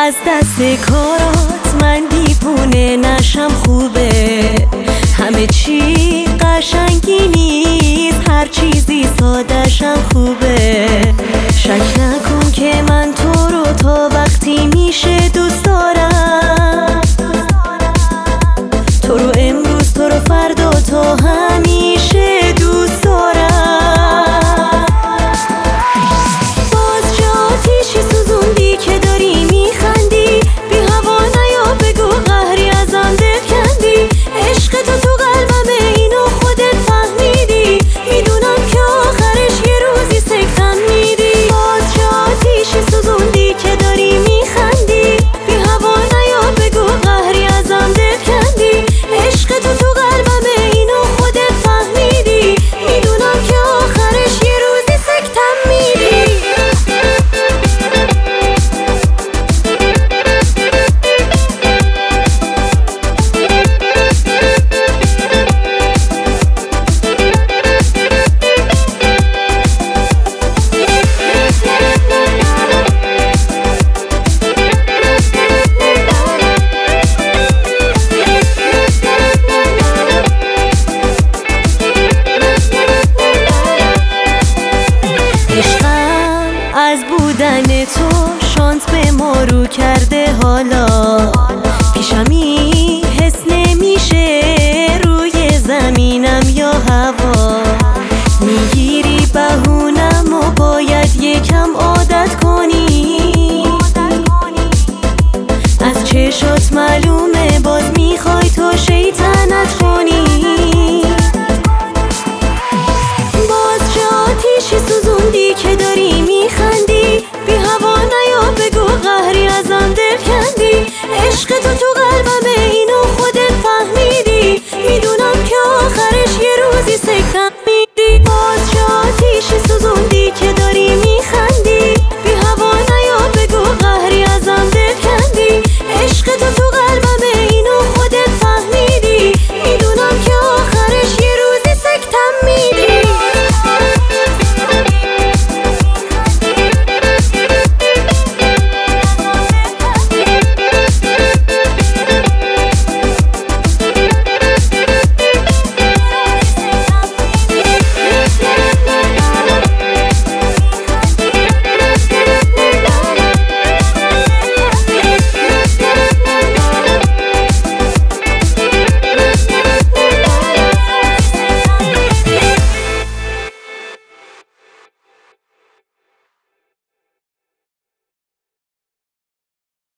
از دست کارات من دیوونه نشم خوبه، همه چی قشنگی نیست، هر چیزی ساده‌شم خوبه. شک نکن که من تو رو تا وقتی میشه دوست دارم، تو رو امروز، تو رو فردا، تا همیشه دوست دارم. باز چه آتیشی سوزوندی که داری میخندی، بی هوا نیا بگو قهری ازم دلکندی. عشق تو قلبمه، اینو خودت فهمیدی، میدونم که آخرش یه روزی سکتن میدی. باز چه آتیشی سوزوندی که داری میخندی، بی هوا نیا بگو قهری ازم دلکندی. عشق تو قلبمه، اینو خودت فهمیدی، میدونم که آخرش یه روزی سکتن میدی. از بودن تو شانس به ما رو کرده، حالا پیشمی حس نمیشه روی زمینم یا هوا. میگیری بهونم و باید یکم عادت کنی، از چشات معلومه باز میخوای تو شیطنت کنی. باز چه آتیشی سوزوندی که داری میخندی، بی هوا نیا بگو قهری ازم دلکندی. عشق تو